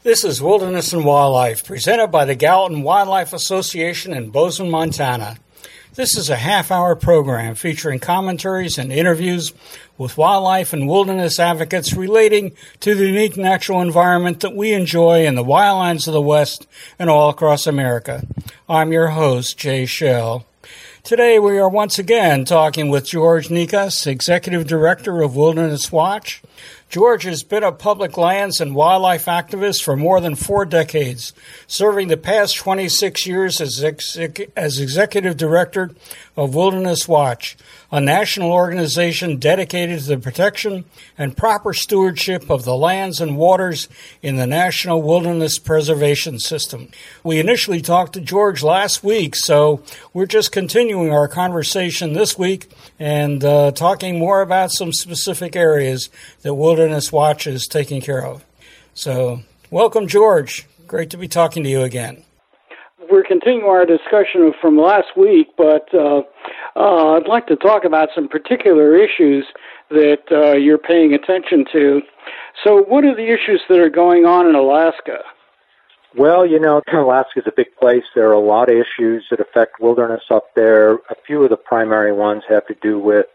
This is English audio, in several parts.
This is Wilderness and Wildlife, presented by the Gallatin Wildlife Association in Bozeman, Montana. This is a half-hour program featuring commentaries and interviews with wildlife and wilderness advocates relating to the unique natural environment that we enjoy in the wildlands of the West and all across America. I'm your host, Jay Shell. Today we are once again talking with George Nikas, Executive Director of Wilderness Watch. George has been a public lands and wildlife activist for more than 4 decades, serving the past 26 years as Executive Director of Wilderness Watch, a national organization dedicated to the protection and proper stewardship of the lands and waters in the National Wilderness Preservation System. We initially talked to George last week, so we're just continuing our conversation this week and talking more about some specific areas that Wilderness Watch is taking care of. So, welcome, George. Great to be talking to you again. We're continuing our discussion from last week, but I'd like to talk about some particular issues that you're paying attention to. So what are the issues that are going on in Alaska? Well, Alaska is a big place. There are a lot of issues that affect wilderness up there. A few of the primary ones have to do with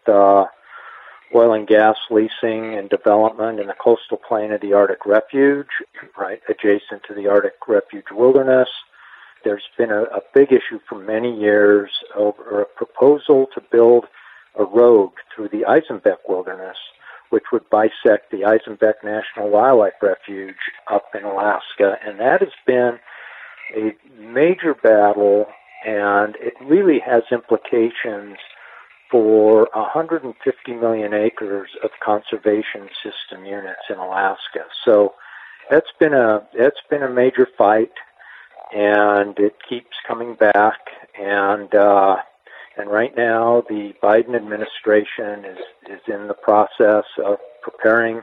oil and gas leasing and development in the coastal plain of the Arctic Refuge, right adjacent to the Arctic Refuge Wilderness. There's been a big issue for many years over a proposal to build a road through the Eisenbeck Wilderness, which would bisect the Eisenbeck National Wildlife Refuge up in Alaska. And that has been a major battle, and it really has implications for 150 million acres of conservation system units in Alaska. So that's been a major fight, and it keeps coming back. And right now, the Biden administration is in the process of preparing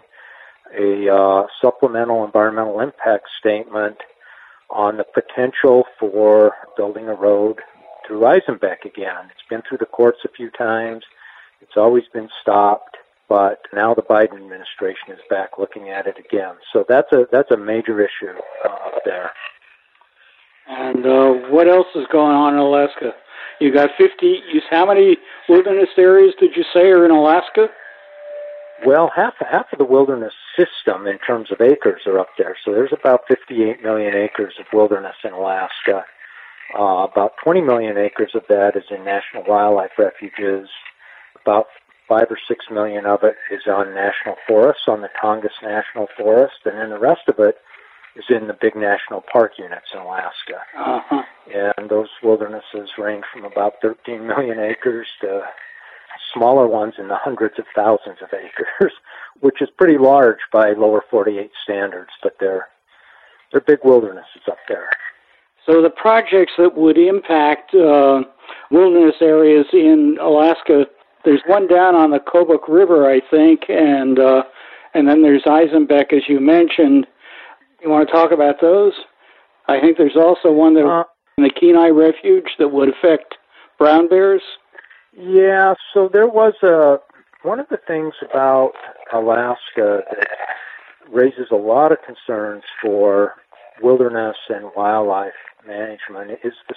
a supplemental environmental impact statement on the potential for building a road through Eisenbeck again. It's been through the courts a few times. It's always been stopped, but now the Biden administration is back looking at it again. So that's a major issue up there. And what else is going on in Alaska? You got 50. How many wilderness areas did you say are in Alaska? Well, half of the wilderness system in terms of acres are up there. So there's about 58 million acres of wilderness in Alaska. About 20 million acres of that is in national wildlife refuges. About 5 or 6 million of it is on national forests, on the Tongass National Forest, and then the rest of it is in the big national park units in Alaska. Uh-huh. And those wildernesses range from about 13 million acres to smaller ones in the hundreds of thousands of acres, which is pretty large by lower 48 standards, but they're big wildernesses up there. So the projects that would impact wilderness areas in Alaska, there's one down on the Kobuk River, I think, and then there's Eisenbeck, as you mentioned. You want to talk about those? I think there's also one that in the Kenai Refuge that would affect brown bears. Yeah, so there was one of the things about Alaska that raises a lot of concerns for wilderness and wildlife management is the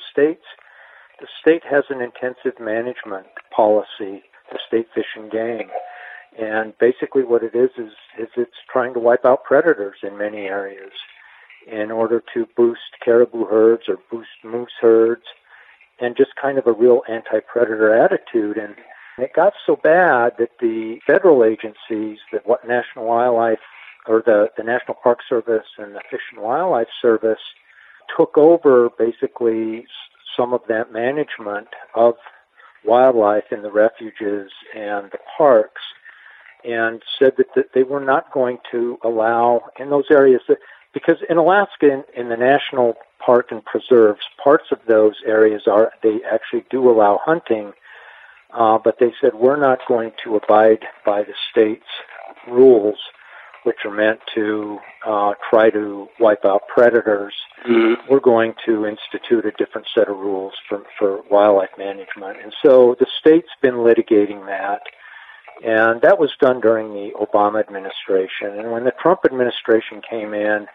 state has an intensive management policy, the State Fish and Game. And basically what it is it's trying to wipe out predators in many areas in order to boost caribou herds or boost moose herds, and just kind of a real anti-predator attitude. And it got so bad that the federal agencies, that what National Wildlife, or the National Park Service and the Fish and Wildlife Service, took over basically some of that management of wildlife in the refuges and the parks, and said that they were not going to allow in those areas because in Alaska, in the national park and preserves, parts of those areas they actually do allow hunting, but they said we're not going to abide by the state's rules, which are meant to try to wipe out predators. Mm-hmm. We're going to institute a different set of rules for wildlife management. And so the state's been litigating that, and that was done during the Obama administration. And when the Trump administration came in,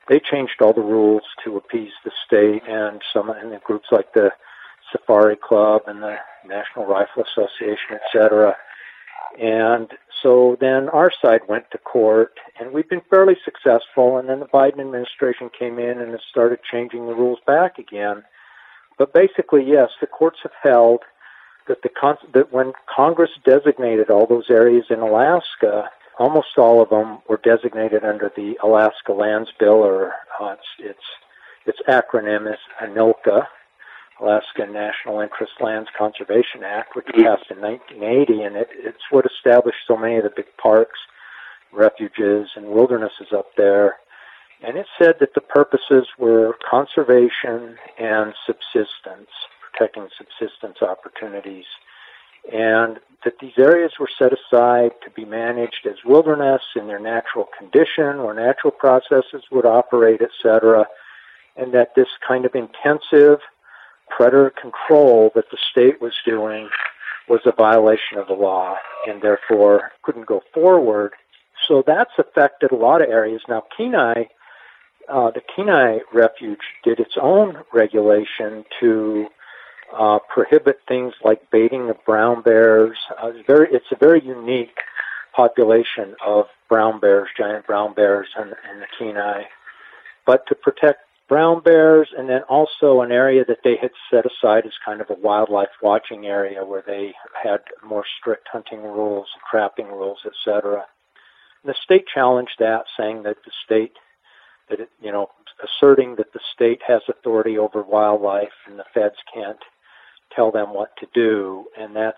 they changed all the rules to appease the state and the groups like the Safari Club and the National Rifle Association, etc. And so then our side went to court, and we've been fairly successful, and then the Biden administration came in and has started changing the rules back again. But basically, yes, the courts have held that that when Congress designated all those areas in Alaska, almost all of them were designated under the Alaska Lands Bill, or its acronym is ANILCA, Alaska National Interest Lands Conservation Act, which passed in 1980, and it's what established so many of the big parks, refuges, and wildernesses up there. And it said that the purposes were conservation and subsistence, protecting subsistence opportunities, and that these areas were set aside to be managed as wilderness in their natural condition, where natural processes would operate, etc., and that this kind of intensive predator control that the state was doing was a violation of the law and therefore couldn't go forward. So that's affected a lot of areas. Now, Kenai, the Kenai Refuge did its own regulation to prohibit things like baiting of brown bears. It's a very unique population of brown bears, giant brown bears in the Kenai. But to protect brown bears, and then also an area that they had set aside as kind of a wildlife watching area where they had more strict hunting rules, trapping rules, etc. The state challenged that, saying that the state, asserting that the state has authority over wildlife and the feds can't tell them what to do. And that's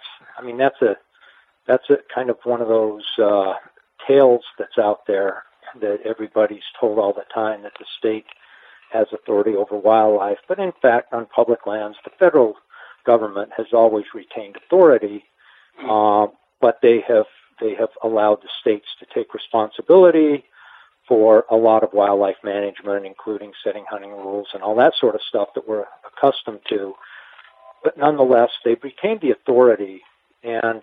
a kind of one of those tales that's out there that everybody's told all the time, that the state has authority over wildlife. But in fact, on public lands, the federal government has always retained authority, but they have allowed the states to take responsibility for a lot of wildlife management, including setting hunting rules and all that sort of stuff that we're accustomed to. But nonetheless, they've retained the authority, and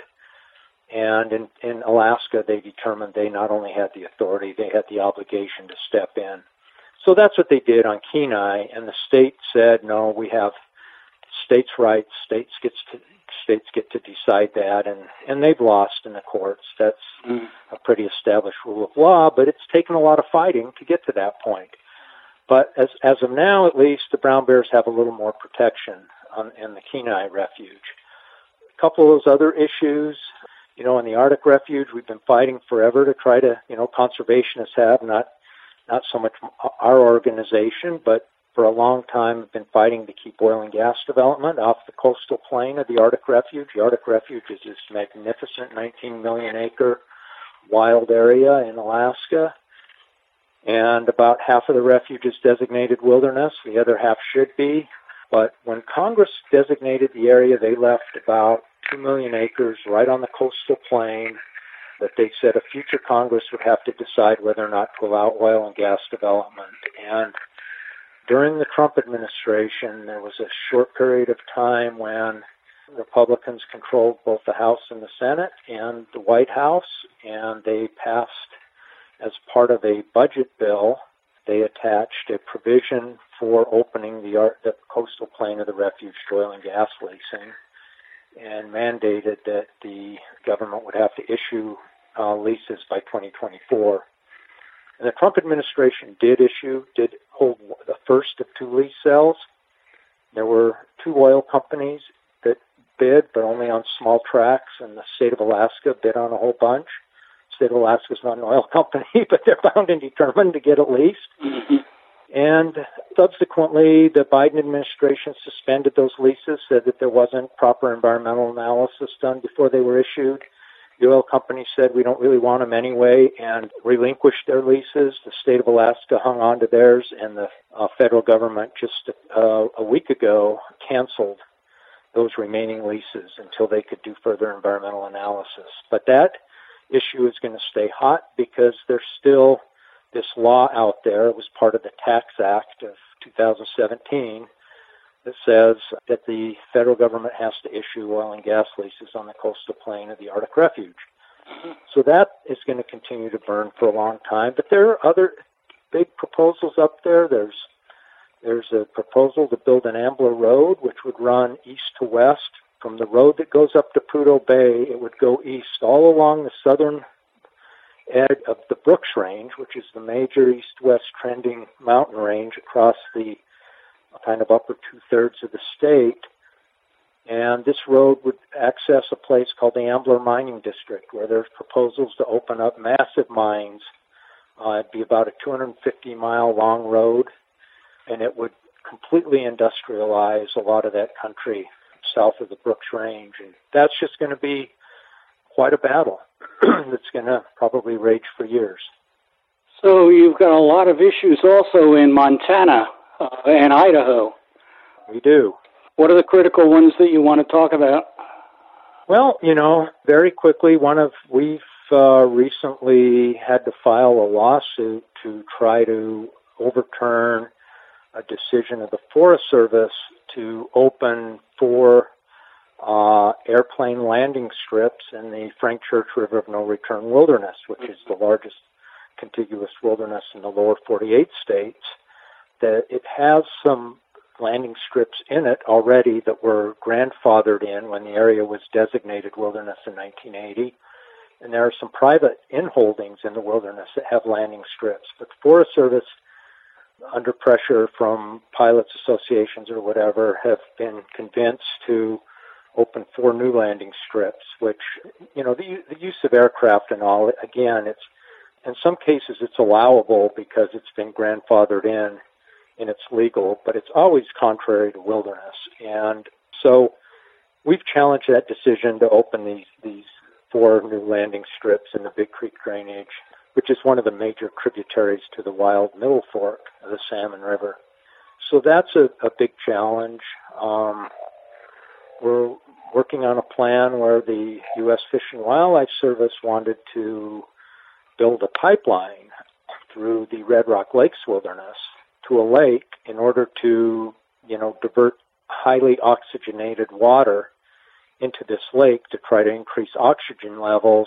in Alaska, they determined they not only had the authority, they had the obligation to step in. So that's what they did on Kenai, and the state said, no, we have states' rights, states get to decide that, and they've lost in the courts. That's a pretty established rule of law, but it's taken a lot of fighting to get to that point. But as of now, at least, the brown bears have a little more protection in the Kenai Refuge. A couple of those other issues, in the Arctic Refuge, we've been fighting forever to try to, conservationists have, not so much our organization, but for a long time have been fighting to keep oil and gas development off the coastal plain of the Arctic Refuge. The Arctic Refuge is this magnificent 19 million acre wild area in Alaska, and about half of the refuge is designated wilderness. The other half should be. But when Congress designated the area, they left about 2 million acres right on the coastal plain that they said a future Congress would have to decide whether or not to allow oil and gas development. And during the Trump administration, there was a short period of time when Republicans controlled both the House and the Senate and the White House, and they passed, as part of a budget bill, they attached a provision for opening the coastal plain of the refuge to oil and gas leasing, and mandated that the government would have to issue leases by 2024. And the Trump administration did hold the first of 2 lease sales. There were 2 oil companies that bid, but only on small tracts, and the state of Alaska bid on a whole bunch. The state of Alaska is not an oil company, but they're bound and determined to get it leased. Mm-hmm. And subsequently, the Biden administration suspended those leases, said that there wasn't proper environmental analysis done before they were issued. The oil company said, we don't really want them anyway, and relinquished their leases. The state of Alaska hung on to theirs, and the federal government just a week ago canceled those remaining leases until they could do further environmental analysis. But that issue is going to stay hot because there's still this law out there. It was part of the Tax Act of 2017 that says that the federal government has to issue oil and gas leases on the coastal plain of the Arctic Refuge. So that is going to continue to burn for a long time. But there are other big proposals up there. There's a proposal to build an Ambler Road, which would run east to west. From the road that goes up to Prudhoe Bay, it would go east all along the southern edge of the Brooks Range, which is the major east-west trending mountain range across the kind of upper two-thirds of the state. And this road would access a place called the Ambler Mining District, where there's proposals to open up massive mines. It'd be about a 250-mile-long road, and it would completely industrialize a lot of that country south of the Brooks Range. And that's just going to be quite a battle that's going to probably rage for years. So you've got a lot of issues also in Montana and Idaho. We do. What are the critical ones that you want to talk about? Well, very quickly, we've recently had to file a lawsuit to try to overturn a decision of the Forest Service to open 4 airplane landing strips in the Frank Church River of No Return Wilderness, which is the largest contiguous wilderness in the lower 48 states. That it has some landing strips in it already that were grandfathered in when the area was designated wilderness in 1980. And there are some private inholdings in the wilderness that have landing strips. But the Forest Service, under pressure from pilots associations or whatever, have been convinced to open 4 new landing strips, which, the use of aircraft and all, again, in some cases it's allowable because it's been grandfathered in and it's legal, but it's always contrary to wilderness. And so we've challenged that decision to open these 4 new landing strips in the Big Creek drainage, which is one of the major tributaries to the wild Middle Fork of the Salmon River. So that's a big challenge. We're working on a plan where the U.S. Fish and Wildlife Service wanted to build a pipeline through the Red Rock Lakes Wilderness to a lake in order to, divert highly oxygenated water into this lake to try to increase oxygen levels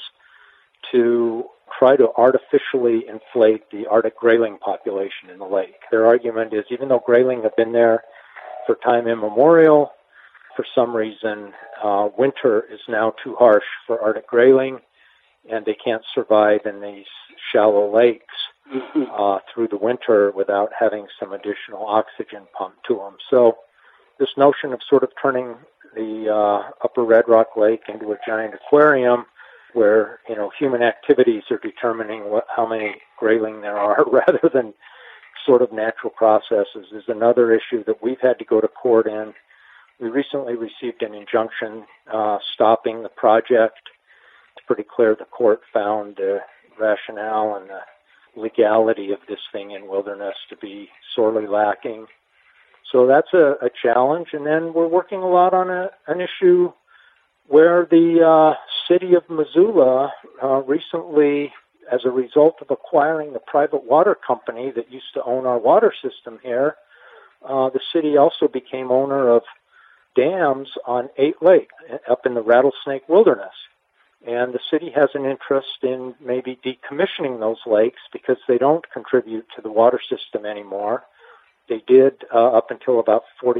to try to artificially inflate the Arctic grayling population in the lake. Their argument is even though grayling have been there for time immemorial, for some reason winter is now too harsh for Arctic grayling, and they can't survive in these shallow lakes through the winter without having some additional oxygen pumped to them. So this notion of sort of turning the upper Red Rock Lake into a giant aquarium where, human activities are determining how many grayling there are rather than sort of natural processes is another issue that we've had to go to court in. We recently received an injunction stopping the project. It's pretty clear the court found the rationale and the legality of this thing in wilderness to be sorely lacking. So that's a challenge. And then we're working a lot on an issue where the city of Missoula recently, as a result of acquiring the private water company that used to own our water system here, the city also became owner of dams on 8 lakes up in the Rattlesnake Wilderness. And the city has an interest in maybe decommissioning those lakes because they don't contribute to the water system anymore. They did up until about 45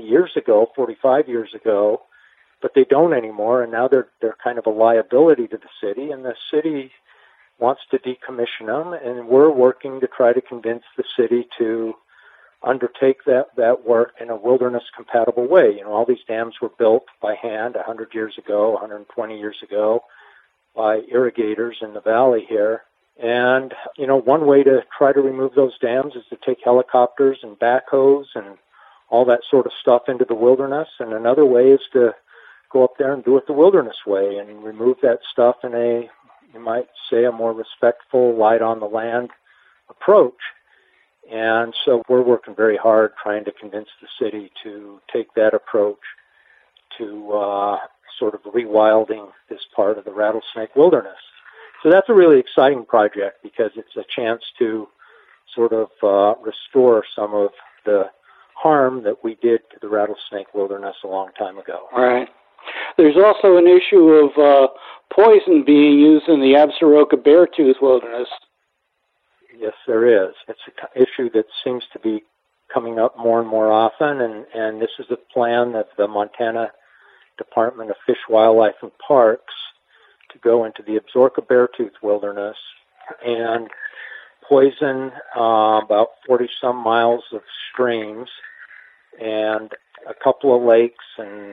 years ago, but they don't anymore, and now they're kind of a liability to the city, and the city wants to decommission them, and we're working to try to convince the city to undertake that work in a wilderness-compatible way. All these dams were built by hand 100 years ago, 120 years ago, by irrigators in the valley here. And, one way to try to remove those dams is to take helicopters and backhoes and all that sort of stuff into the wilderness. And another way is to go up there and do it the wilderness way and remove that stuff in you might say, a more respectful, light on the land approach. And so we're working very hard trying to convince the city to take that approach to sort of rewilding this part of the Rattlesnake Wilderness. So that's a really exciting project because it's a chance to sort of restore some of the harm that we did to the Rattlesnake Wilderness a long time ago. All right. There's also an issue of poison being used in the Absaroka Beartooth Wilderness. Yes, there is. It's an issue that seems to be coming up more and more often, and this is a plan of the Montana Department of Fish, Wildlife, and Parks to go into the Absaroka Beartooth Wilderness and poison about 40-some miles of streams and a couple of lakes and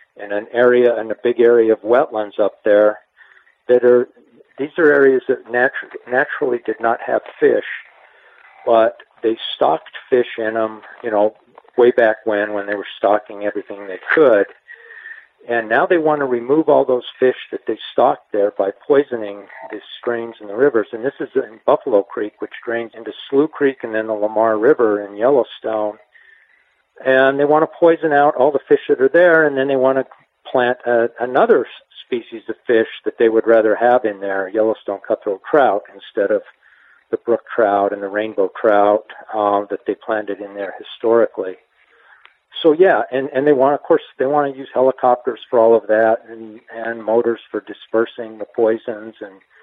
a big area of wetlands up there these are areas that naturally did not have fish, but they stocked fish in them, way back when they were stocking everything they could. And now they want to remove all those fish that they stocked there by poisoning the streams and the rivers. And this is in Buffalo Creek, which drains into Slough Creek and then the Lamar River in Yellowstone. And they want to poison out all the fish that are there, and then they want to plant another species of fish that they would rather have in there, Yellowstone cutthroat trout, instead of the brook trout and the rainbow trout that they planted in there historically. So yeah, and they want to use helicopters for all of that, and motors for dispersing the poisons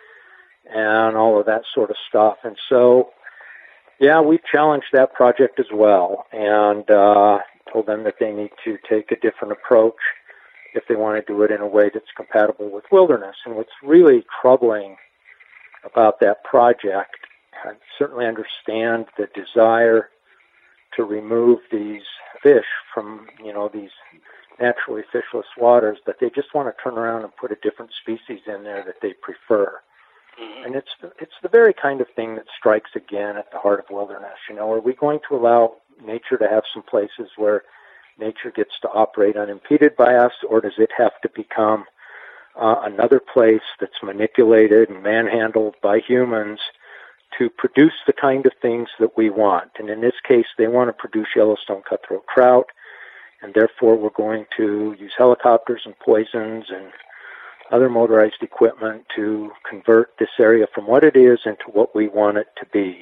and all of that sort of stuff. And so, yeah, we've challenged that project as well, and told them that they need to take a different approach if they want to do it in a way that's compatible with wilderness. And what's really troubling about that project, I certainly understand the desire to remove these fish from, these naturally fishless waters, but they just want to turn around and put a different species in there that they prefer. Mm-hmm. And it's the very kind of thing that strikes again at the heart of wilderness. Are we going to allow nature to have some places where nature gets to operate unimpeded by us, or does it have to become another place that's manipulated and manhandled by humans to produce the kind of things that we want? And in this case, they want to produce Yellowstone cutthroat trout, and therefore we're going to use helicopters and poisons and other motorized equipment to convert this area from what it is into what we want it to be.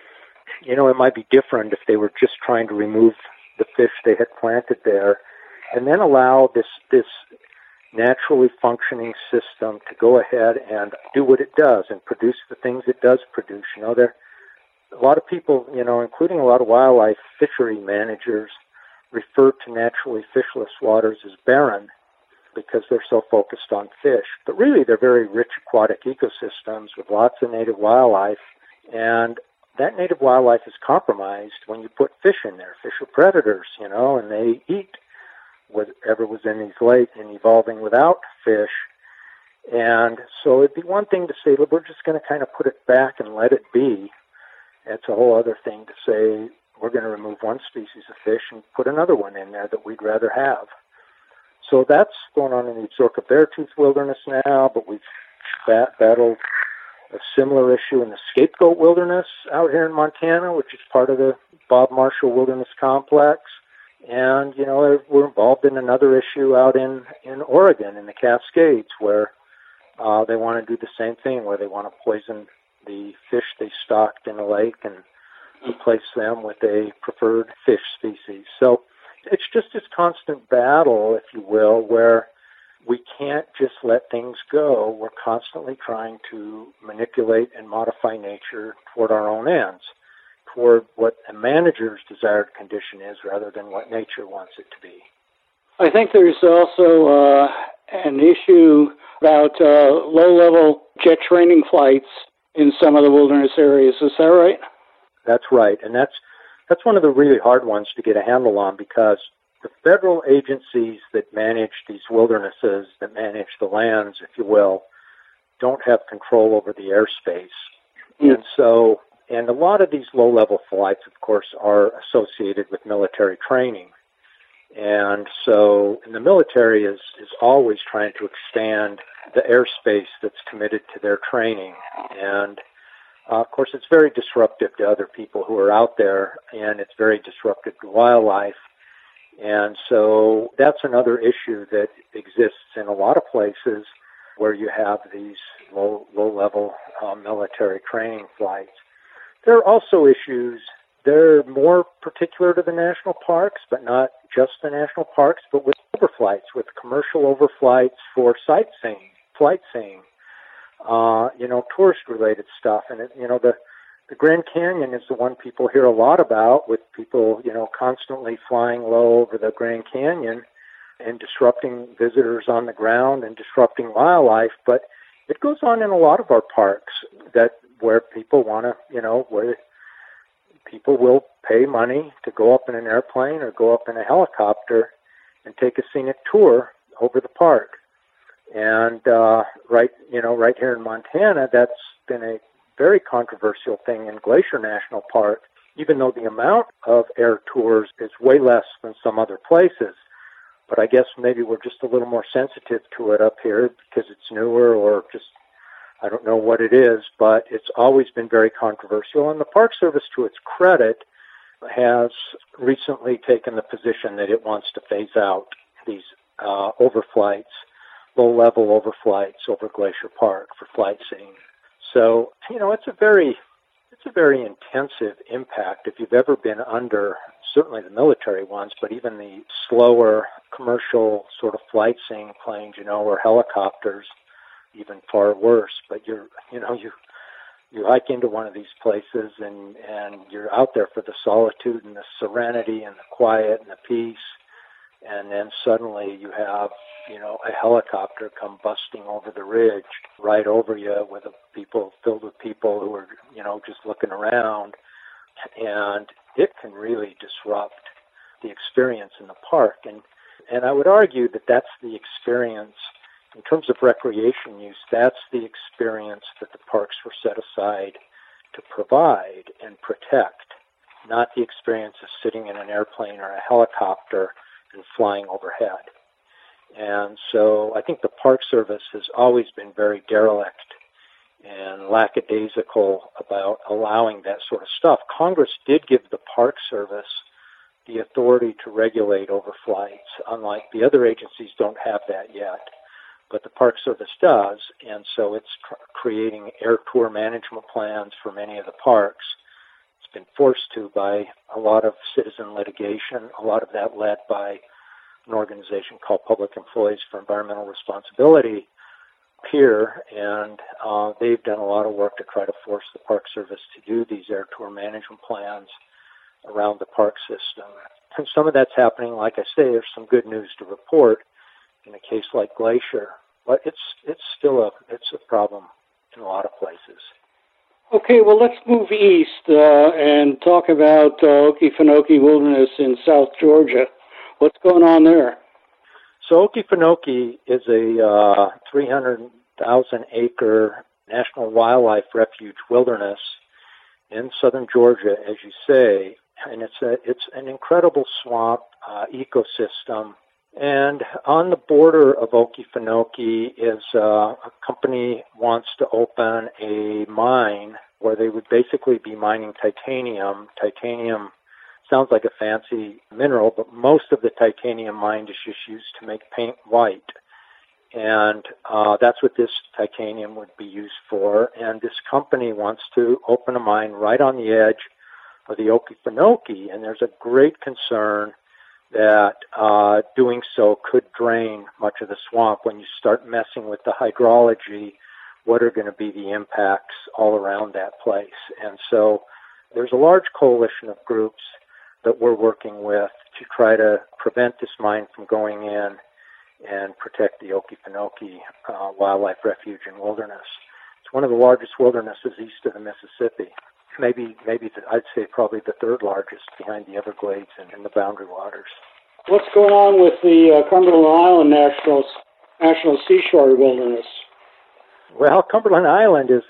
It might be different if they were just trying to remove the fish they had planted there, and then allow this naturally functioning system to go ahead and do what it does and produce the things it does produce. There a lot of people, including a lot of wildlife fishery managers, refer to naturally fishless waters as barren because they're so focused on fish. But really, they're very rich aquatic ecosystems with lots of native wildlife, and that native wildlife is compromised when you put fish in there. Fish are predators, and they eat whatever was in these lakes and evolving without fish. And so it'd be one thing to say, look, we're just going to kind of put it back and let it be. It's a whole other thing to say, we're going to remove one species of fish and put another one in there that we'd rather have. So that's going on in the Absaroka Beartooth Wilderness now, but we've battled a similar issue in the Scapegoat Wilderness out here in Montana, which is part of the Bob Marshall Wilderness Complex. And, we're involved in another issue out in Oregon, in the Cascades, where they want to do the same thing, where they want to poison the fish they stocked in a lake and replace them with a preferred fish species. So it's just this constant battle, if you will, where we can't just let things go. We're constantly trying to manipulate and modify nature toward our own ends, toward what a manager's desired condition is rather than what nature wants it to be. I think there's also an issue about low-level jet training flights in some of the wilderness areas. Is that right? That's right, and that's one of the really hard ones to get a handle on, because the federal agencies that manage these wildernesses, that manage the lands, if you will, don't have control over the airspace. Mm. And a lot of these low-level flights, of course, are associated with military training. And so the military is always trying to expand the airspace that's committed to their training. And, of course, it's very disruptive to other people who are out there, and it's very disruptive to wildlife. And so that's another issue that exists in a lot of places where you have these low-level military training flights. There are also issues. They're more particular to the national parks, but not just the national parks, but with overflights, with commercial overflights for sightseeing, tourist-related stuff. And, The Grand Canyon is the one people hear a lot about, with people, constantly flying low over the Grand Canyon and disrupting visitors on the ground and disrupting wildlife. But it goes on in a lot of our parks where people want to, where people will pay money to go up in an airplane or go up in a helicopter and take a scenic tour over the park. And right here in Montana, that's been a very controversial thing in Glacier National Park, even though the amount of air tours is way less than some other places. But I guess maybe we're just a little more sensitive to it up here because it's newer, or just, I don't know what it is, but it's always been very controversial. And the Park Service, to its credit, has recently taken the position that it wants to phase out these overflights, low-level overflights over Glacier Park for flight seeing. So, it's a very intensive impact. If you've ever been under, certainly the military ones, but even the slower commercial sort of flight seeing planes, or helicopters, even far worse. But you hike into one of these places and you're out there for the solitude and the serenity and the quiet and the peace. And then suddenly you have, a helicopter come busting over the ridge right over you with filled with people who are, just looking around. And it can really disrupt the experience in the park. And I would argue that that's the experience, in terms of recreation use, that's the experience that the parks were set aside to provide and protect, not the experience of sitting in an airplane or a helicopter and flying overhead. And so I think the Park Service has always been very derelict and lackadaisical about allowing that sort of stuff. Congress did give the Park Service the authority to regulate overflights, unlike the other agencies don't have that yet. But the Park Service does, and so it's creating air tour management plans for many of the parks. It's been forced to by a lot of citizen litigation, a lot of that led by an organization called Public Employees for Environmental Responsibility here, and they've done a lot of work to try to force the Park Service to do these air tour management plans around the park system. And some of that's happening. Like I say, there's some good news to report in a case like Glacier, but it's still a problem in a lot of places. Okay, well, let's move east and talk about Okefenokee Wilderness in South Georgia. What's going on there? So Okefenokee is a 300,000-acre national wildlife refuge wilderness in southern Georgia, as you say, and it's an incredible swamp ecosystem. And on the border of Okefenokee is a company wants to open a mine where they would basically be mining titanium. Titanium sounds like a fancy mineral, but most of the titanium mined is just used to make paint white. And that's what this titanium would be used for. And this company wants to open a mine right on the edge of the Okefenokee, and there's a great concern that doing so could drain much of the swamp. When you start messing with the hydrology, what are going to be the impacts all around that place? And so there's a large coalition of groups that we're working with to try to prevent this mine from going in and protect the Okefenokee Wildlife Refuge and Wilderness. It's one of the largest wildernesses east of the Mississippi. Maybe I'd say probably the third largest behind the Everglades and in the Boundary Waters. What's going on with the Cumberland Island National Seashore Wilderness? Well, Cumberland Island is,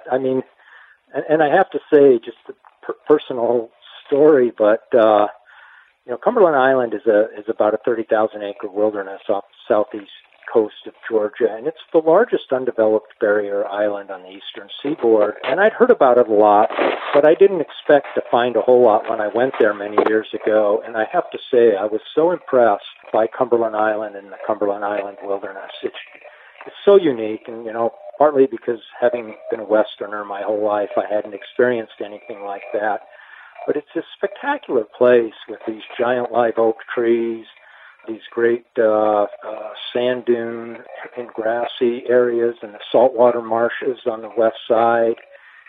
and I have to say, just a personal story, but Cumberland Island is about a 30,000-acre wilderness off the southeast coast of Georgia, and it's the largest undeveloped barrier island on the eastern seaboard. And I'd heard about it a lot, but I didn't expect to find a whole lot when I went there many years ago. And I have to say, I was so impressed by Cumberland Island and the Cumberland Island Wilderness. It's so unique, and partly because having been a Westerner my whole life, I hadn't experienced anything like that. But it's a spectacular place with these giant live oak trees, these great sand dune and grassy areas, and the saltwater marshes on the west side,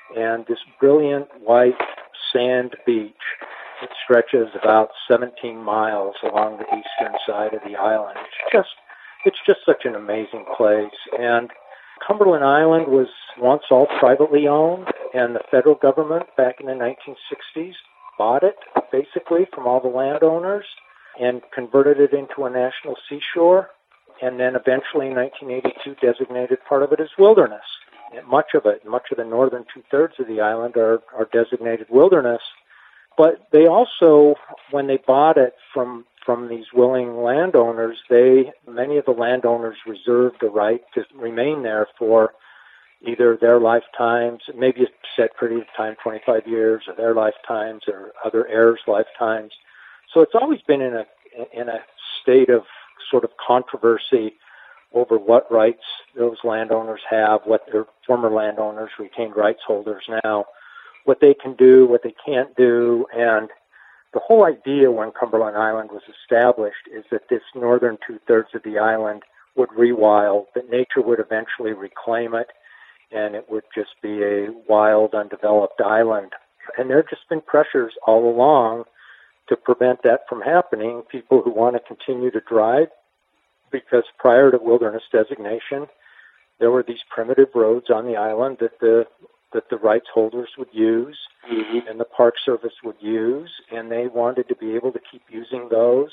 and this brilliant white sand beach that stretches about 17 miles along the eastern side of the island. It's just such an amazing place. And Cumberland Island was once all privately owned, and the federal government back in the 1960s bought it basically from all the landowners and converted it into a national seashore, and then eventually in 1982 designated part of it as wilderness. And much of the northern two-thirds of the island are designated wilderness. But they also, when they bought it from these willing landowners, many of the landowners reserved the right to remain there for either their lifetimes, maybe a set period of time, 25 years, or their lifetimes, or other heirs' lifetimes. So it's always been in a state of sort of controversy over what rights those landowners have, what their former landowners, retained rights holders now, what they can do, what they can't do. And the whole idea when Cumberland Island was established is that this northern two-thirds of the island would rewild, that nature would eventually reclaim it, and it would just be a wild, undeveloped island. And there have just been pressures all along to prevent that from happening. People who want to continue to drive, because prior to wilderness designation, there were these primitive roads on the island that the rights holders would use, and the Park Service would use, and they wanted to be able to keep using those.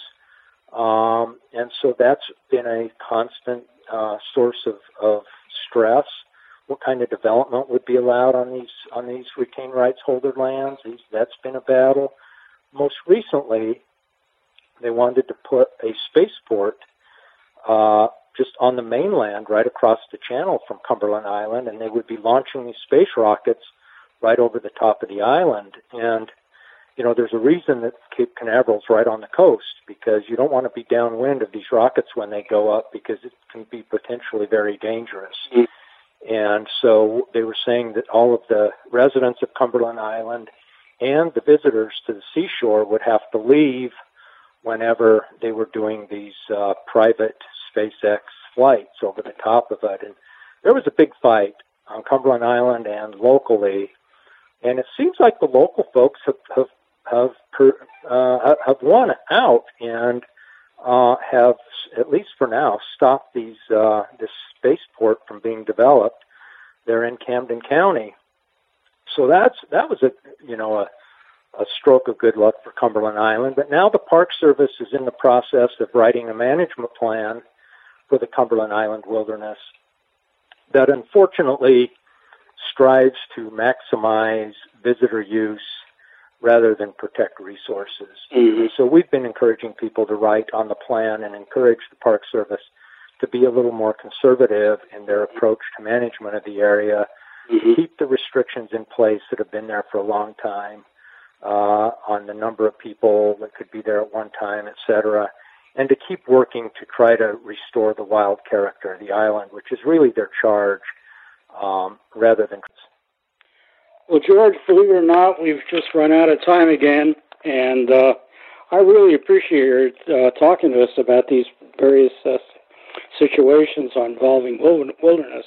And so that's been a constant source of stress. What kind of development would be allowed on these retained rights holder lands? That's been a battle. Most recently, they wanted to put a spaceport just on the mainland right across the channel from Cumberland Island, and they would be launching these space rockets right over the top of the island. And, there's a reason that Cape Canaveral's right on the coast, because you don't want to be downwind of these rockets when they go up, because it can be potentially very dangerous. And so they were saying that all of the residents of Cumberland Island and the visitors to the seashore would have to leave whenever they were doing these private SpaceX flights over the top of it. And there was a big fight on Cumberland Island and locally, and it seems like the local folks have won out and have, at least for now, stopped this spaceport from being developed. They're in Camden County. So that was a stroke of good luck for Cumberland Island. But now the Park Service is in the process of writing a management plan for the Cumberland Island wilderness that unfortunately strives to maximize visitor use rather than protect resources. So we've been encouraging people to write on the plan and encourage the Park Service to be a little more conservative in their approach to management of the area, to keep the restrictions in place that have been there for a long time on the number of people that could be there at one time, etc., and to keep working to try to restore the wild character of the island, which is really their charge, rather than... Well, George, believe it or not, we've just run out of time again, and I really appreciate your talking to us about these various situations involving wilderness.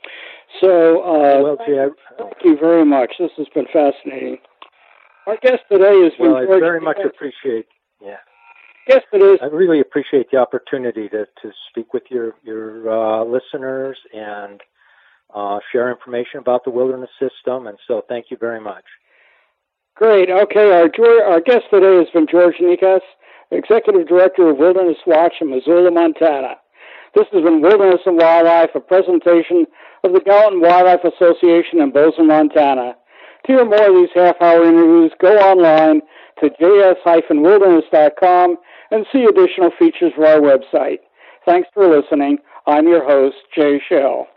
So, thank you very much. This has been fascinating. Our guest today has been George. I very much appreciate. Yeah. Guest today. I really appreciate the opportunity to speak with your listeners and share information about the wilderness system, and so thank you very much. Great. Okay, our guest today has been George Nikas, Executive Director of Wilderness Watch in Missoula, Montana. This has been Wilderness and Wildlife, a presentation of the Gallatin Wildlife Association in Bozeman, Montana. To hear more of these half-hour interviews, go online to js-wilderness.com and see additional features for our website. Thanks for listening. I'm your host, Jay Shell.